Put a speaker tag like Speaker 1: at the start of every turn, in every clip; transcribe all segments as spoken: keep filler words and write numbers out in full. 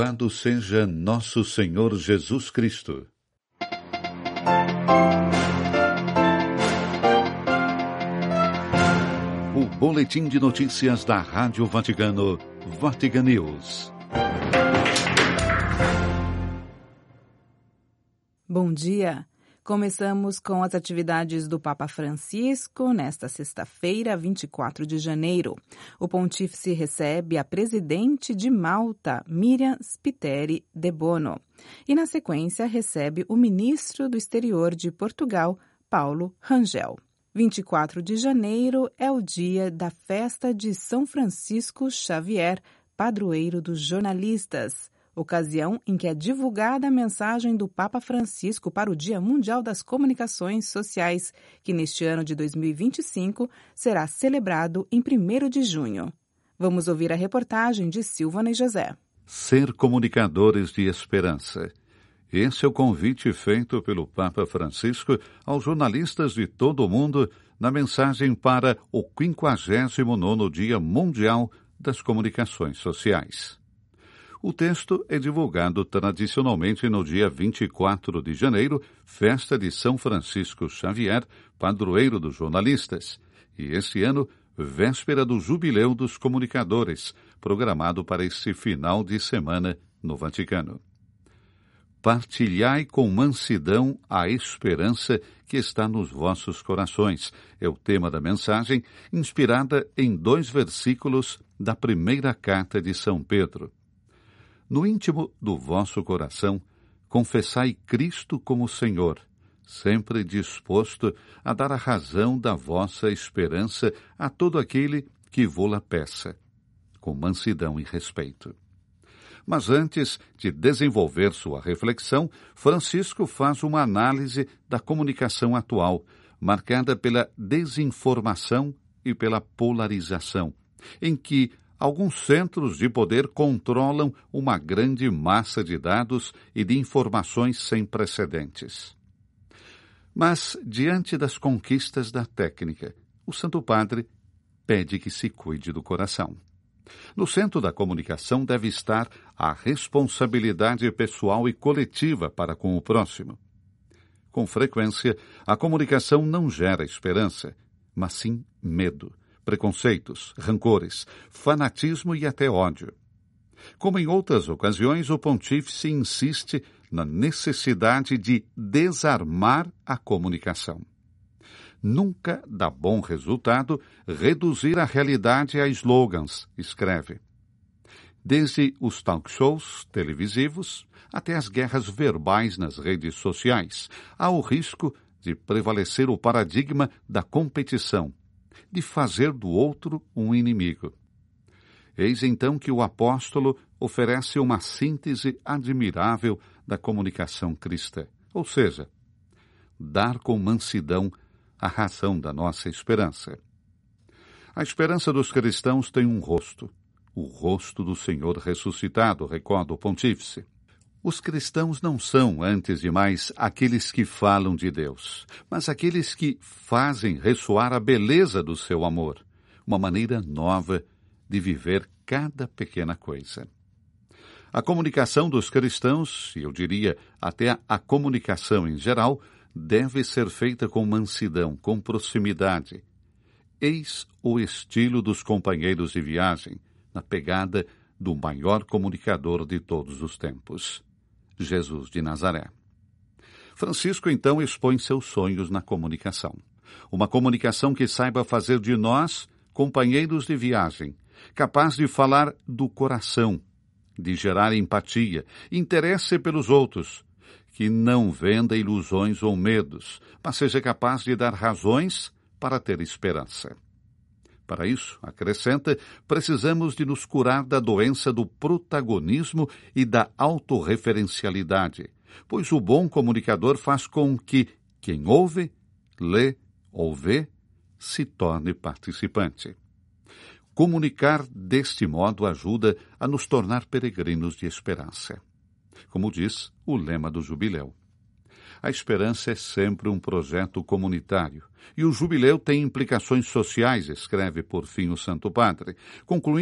Speaker 1: Louvado seja nosso Senhor Jesus Cristo. O boletim de notícias da Rádio Vaticano, Vatican News.
Speaker 2: Bom dia. Começamos com as atividades do Papa Francisco nesta sexta-feira, vinte e quatro de janeiro. O pontífice recebe a presidente de Malta, Miriam Spiteri de Bono. E, na sequência, recebe o ministro do Exterior de Portugal, Paulo Rangel. vinte e quatro de janeiro é o dia da festa de São Francisco Xavier, padroeiro dos jornalistas. Ocasião em que é divulgada a mensagem do Papa Francisco para o Dia Mundial das Comunicações Sociais, que neste ano de dois mil e vinte e cinco será celebrado em primeiro de junho. Vamos ouvir a reportagem de Silvana e José.
Speaker 1: Ser comunicadores de esperança. Esse é o convite feito pelo Papa Francisco aos jornalistas de todo o mundo na mensagem para o quinquagésimo nono Dia Mundial das Comunicações Sociais. O texto é divulgado tradicionalmente no dia vinte e quatro de janeiro, festa de São Francisco Xavier, padroeiro dos jornalistas, e este ano, véspera do Jubileu dos Comunicadores, programado para este final de semana no Vaticano. Partilhai com mansidão a esperança que está nos vossos corações, é o tema da mensagem, inspirada em dois versículos da primeira carta de São Pedro. No íntimo do vosso coração, confessai Cristo como Senhor, sempre disposto a dar a razão da vossa esperança a todo aquele que vô-la peça, com mansidão e respeito. Mas antes de desenvolver sua reflexão, Francisco faz uma análise da comunicação atual, marcada pela desinformação e pela polarização, em que alguns centros de poder controlam uma grande massa de dados e de informações sem precedentes. Mas, diante das conquistas da técnica, o Santo Padre pede que se cuide do coração. No centro da comunicação deve estar a responsabilidade pessoal e coletiva para com o próximo. Com frequência, a comunicação não gera esperança, mas sim medo, preconceitos, rancores, fanatismo e até ódio. Como em outras ocasiões, o pontífice insiste na necessidade de desarmar a comunicação. Nunca dá bom resultado reduzir a realidade a slogans, escreve. Desde os talk shows televisivos até as guerras verbais nas redes sociais, há o risco de prevalecer o paradigma da competição, de fazer do outro um inimigo. Eis então que o apóstolo oferece uma síntese admirável da comunicação cristã, ou seja, dar com mansidão a razão da nossa esperança. A esperança dos cristãos tem um rosto, o rosto do Senhor ressuscitado, recorda o pontífice. Os cristãos não são, antes de mais, aqueles que falam de Deus, mas aqueles que fazem ressoar a beleza do seu amor, uma maneira nova de viver cada pequena coisa. A comunicação dos cristãos, e eu diria até a comunicação em geral, deve ser feita com mansidão, com proximidade. Eis o estilo dos companheiros de viagem, na pegada do maior comunicador de todos os tempos, Jesus de Nazaré. Francisco, então, expõe seus sonhos na comunicação. Uma comunicação que saiba fazer de nós companheiros de viagem, capaz de falar do coração, de gerar empatia, interesse pelos outros, que não venda ilusões ou medos, mas seja capaz de dar razões para ter esperança. Para isso, acrescenta, precisamos de nos curar da doença do protagonismo e da autorreferencialidade, pois o bom comunicador faz com que quem ouve, lê ou vê, se torne participante. Comunicar deste modo ajuda a nos tornar peregrinos de esperança. Como diz o lema do Jubileu. A esperança é sempre um projeto comunitário, e o Jubileu tem implicações sociais, escreve por fim o Santo Padre, concluindo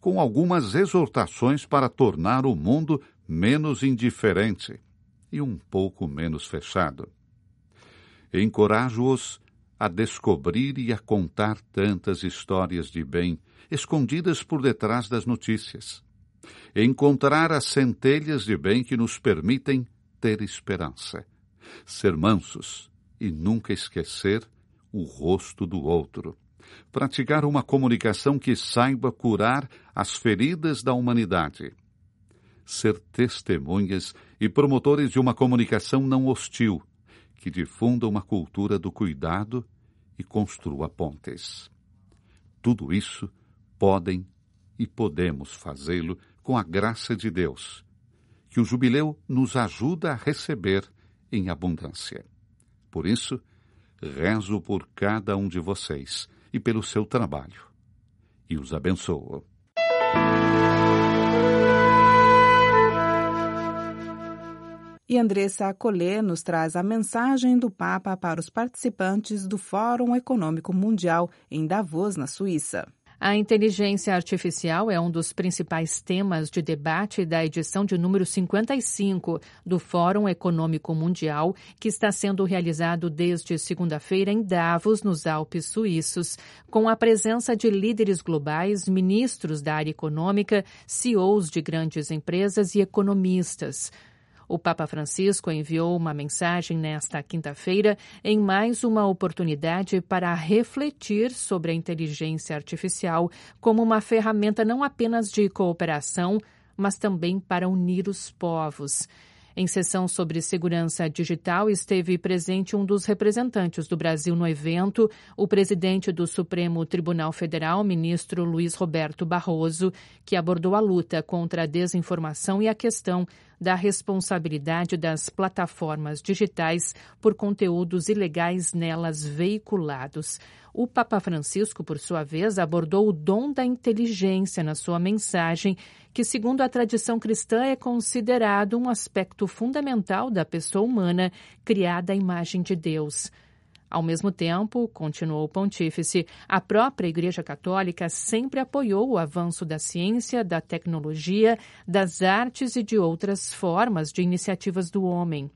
Speaker 1: com algumas exortações para tornar o mundo menos indiferente e um pouco menos fechado. Encorajo-os a descobrir e a contar tantas histórias de bem escondidas por detrás das notícias. Encontrar as centelhas de bem que nos permitem ter esperança. Ser mansos e nunca esquecer o rosto do outro. Praticar uma comunicação que saiba curar as feridas da humanidade. Ser testemunhas e promotores de uma comunicação não hostil, que difunda uma cultura do cuidado e construa pontes. Tudo isso podem e podemos fazê-lo com a graça de Deus, que o jubileu nos ajuda a receber em abundância. Por isso, rezo por cada um de vocês e pelo seu trabalho, e os abençoo.
Speaker 2: E Andressa Acolê nos traz a mensagem do Papa para os participantes do Fórum Econômico Mundial em Davos, na Suíça.
Speaker 3: A inteligência artificial é um dos principais temas de debate da edição de número cinquenta e cinco do Fórum Econômico Mundial, que está sendo realizado desde segunda-feira em Davos, nos Alpes suíços, com a presença de líderes globais, ministros da área econômica, C E Os de grandes empresas e economistas. O Papa Francisco enviou uma mensagem nesta quinta-feira em mais uma oportunidade para refletir sobre a inteligência artificial como uma ferramenta não apenas de cooperação, mas também para unir os povos. Em sessão sobre segurança digital, esteve presente um dos representantes do Brasil no evento, o presidente do Supremo Tribunal Federal, ministro Luiz Roberto Barroso, que abordou a luta contra a desinformação e a questão da responsabilidade das plataformas digitais por conteúdos ilegais nelas veiculados. O Papa Francisco, por sua vez, abordou o dom da inteligência na sua mensagem, que, segundo a tradição cristã, é considerado um aspecto fundamental da pessoa humana criada à imagem de Deus. Ao mesmo tempo, continuou o pontífice, a própria Igreja Católica sempre apoiou o avanço da ciência, da tecnologia, das artes e de outras formas de iniciativas do homem.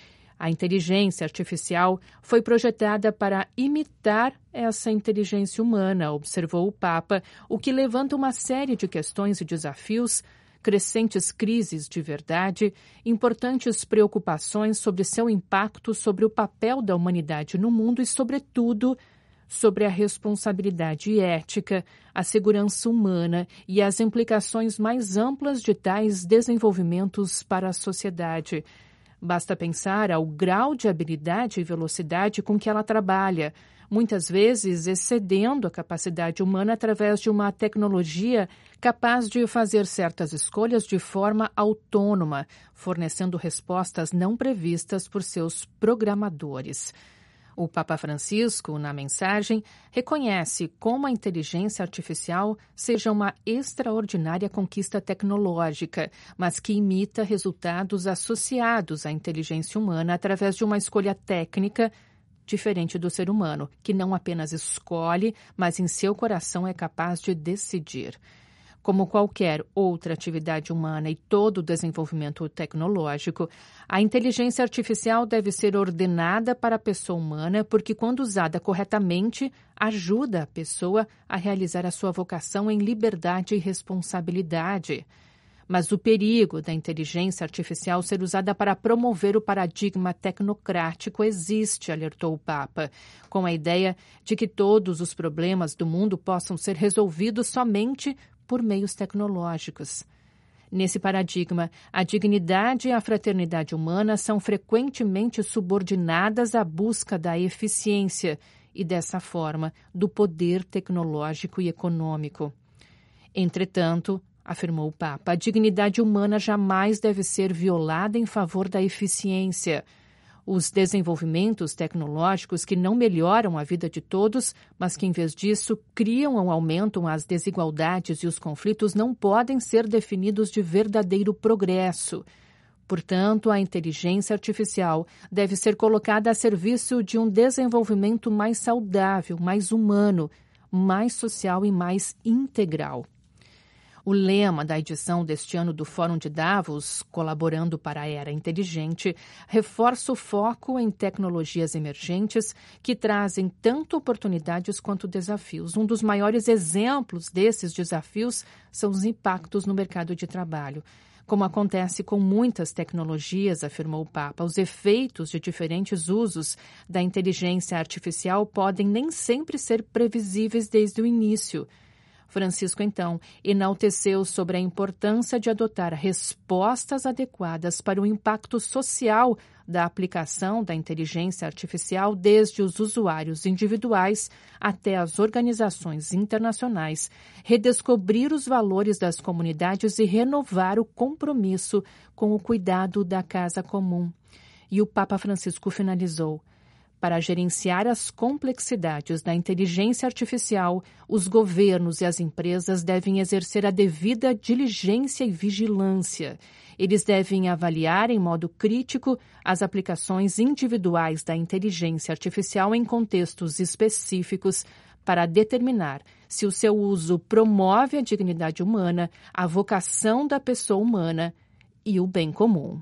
Speaker 3: A inteligência artificial foi projetada para imitar essa inteligência humana, observou o Papa, o que levanta uma série de questões e desafios, crescentes crises de verdade, importantes preocupações sobre seu impacto sobre o papel da humanidade no mundo e, sobretudo, sobre a responsabilidade ética, a segurança humana e as implicações mais amplas de tais desenvolvimentos para a sociedade. Basta pensar ao grau de habilidade e velocidade com que ela trabalha, muitas vezes excedendo a capacidade humana através de uma tecnologia capaz de fazer certas escolhas de forma autônoma, fornecendo respostas não previstas por seus programadores. O Papa Francisco, na mensagem, reconhece como a inteligência artificial seja uma extraordinária conquista tecnológica, mas que imita resultados associados à inteligência humana através de uma escolha técnica diferente do ser humano, que não apenas escolhe, mas em seu coração é capaz de decidir. Como qualquer outra atividade humana e todo o desenvolvimento tecnológico, a inteligência artificial deve ser ordenada para a pessoa humana porque, quando usada corretamente, ajuda a pessoa a realizar a sua vocação em liberdade e responsabilidade. Mas o perigo da inteligência artificial ser usada para promover o paradigma tecnocrático existe, alertou o Papa, com a ideia de que todos os problemas do mundo possam ser resolvidos somente por meios tecnológicos. Nesse paradigma, a dignidade e a fraternidade humana são frequentemente subordinadas à busca da eficiência e, dessa forma, do poder tecnológico e econômico. Entretanto, afirmou o Papa, a dignidade humana jamais deve ser violada em favor da eficiência. Os desenvolvimentos tecnológicos que não melhoram a vida de todos, mas que, em vez disso, criam ou aumentam as desigualdades e os conflitos, não podem ser definidos de verdadeiro progresso. Portanto, a inteligência artificial deve ser colocada a serviço de um desenvolvimento mais saudável, mais humano, mais social e mais integral. O lema da edição deste ano do Fórum de Davos, Colaborando para a Era Inteligente, reforça o foco em tecnologias emergentes que trazem tanto oportunidades quanto desafios. Um dos maiores exemplos desses desafios são os impactos no mercado de trabalho. Como acontece com muitas tecnologias, afirmou o Papa, os efeitos de diferentes usos da inteligência artificial podem nem sempre ser previsíveis desde o início. Francisco, então, enalteceu sobre a importância de adotar respostas adequadas para o impacto social da aplicação da inteligência artificial, desde os usuários individuais até as organizações internacionais, redescobrir os valores das comunidades e renovar o compromisso com o cuidado da casa comum. E o Papa Francisco finalizou: para gerenciar as complexidades da inteligência artificial, os governos e as empresas devem exercer a devida diligência e vigilância. Eles devem avaliar em modo crítico as aplicações individuais da inteligência artificial em contextos específicos para determinar se o seu uso promove a dignidade humana, a vocação da pessoa humana e o bem comum.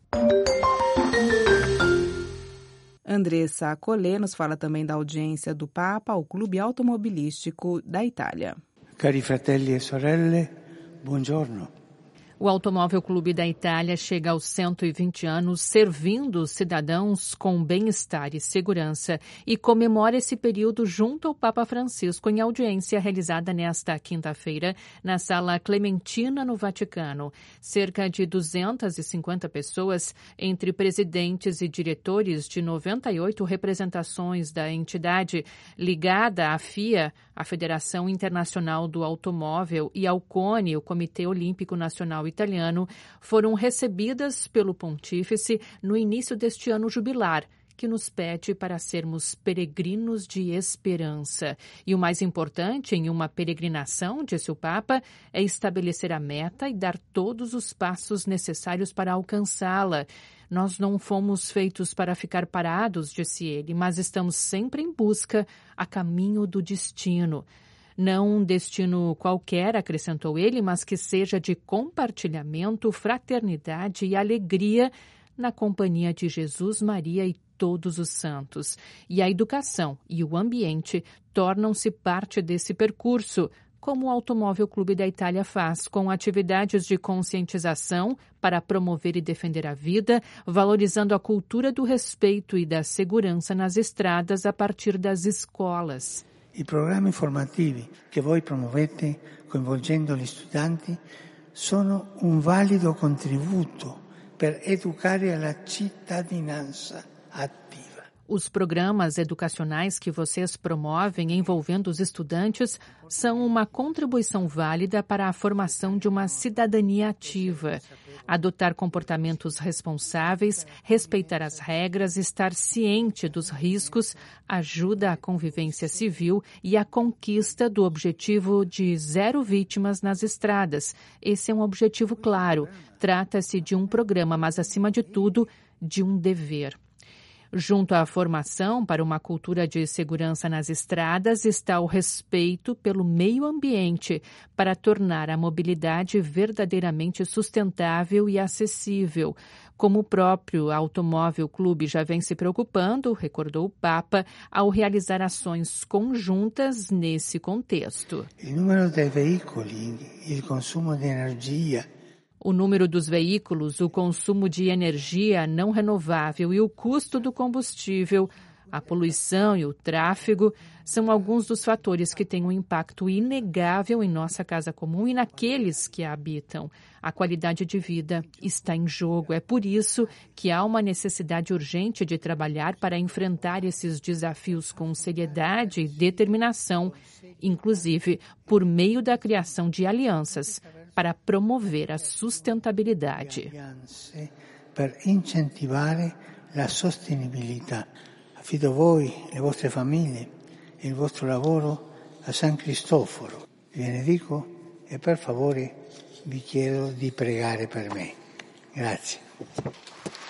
Speaker 2: Andressa Collet nos fala também da audiência do Papa ao Clube Automobilístico da Itália.
Speaker 4: Cari fratelli e sorelle, buongiorno.
Speaker 3: O Automóvel Clube da Itália chega aos cento e vinte anos servindo os cidadãos com bem-estar e segurança e comemora esse período junto ao Papa Francisco em audiência realizada nesta quinta-feira na Sala Clementina, no Vaticano. Cerca de duzentas e cinquenta pessoas, entre presidentes e diretores de noventa e oito representações da entidade ligada à F I A, a Federação Internacional do Automóvel, e ao CONI, o Comitê Olímpico Nacional Italiano, foram recebidas pelo Pontífice no início deste ano jubilar, que nos pede para sermos peregrinos de esperança. E o mais importante em uma peregrinação, disse o Papa, é estabelecer a meta e dar todos os passos necessários para alcançá-la. Nós não fomos feitos para ficar parados, disse ele, mas estamos sempre em busca a caminho do destino. Não um destino qualquer, acrescentou ele, mas que seja de compartilhamento, fraternidade e alegria na companhia de Jesus, Maria e todos os santos. E a educação e o ambiente tornam-se parte desse percurso, como o Automóvel Clube da Itália faz, com atividades de conscientização para promover e defender a vida, valorizando a cultura do respeito e da segurança nas estradas a partir das escolas.
Speaker 4: I programmi formativi che voi promuovete coinvolgendo gli studenti sono un valido contributo per educare la cittadinanza attiva.
Speaker 3: Os programas educacionais que vocês promovem envolvendo os estudantes são uma contribuição válida para a formação de uma cidadania ativa. Adotar comportamentos responsáveis, respeitar as regras, estar ciente dos riscos ajuda a convivência civil e a conquista do objetivo de zero vítimas nas estradas. Esse é um objetivo claro. Trata-se de um programa, mas, acima de tudo, de um dever. Junto à formação para uma cultura de segurança nas estradas está o respeito pelo meio ambiente para tornar a mobilidade verdadeiramente sustentável e acessível. Como o próprio Automóvel Clube já vem se preocupando, recordou o Papa, ao realizar ações conjuntas nesse contexto.
Speaker 4: O número de veículos e o consumo de energia.
Speaker 3: O número dos veículos, o consumo de energia não renovável e o custo do combustível, a poluição e o tráfego são alguns dos fatores que têm um impacto inegável em nossa casa comum e naqueles que a habitam. A qualidade de vida está em jogo. É por isso que há uma necessidade urgente de trabalhar para enfrentar esses desafios com seriedade e determinação, inclusive por meio da criação de alianças para promover a sustentabilidade.
Speaker 4: Per incentivare la sostenibilità. Affido voi, le vostre famiglie e il vostro lavoro a San Cristoforo. Vi benedico e per favore vi chiedo di pregare per me. Grazie.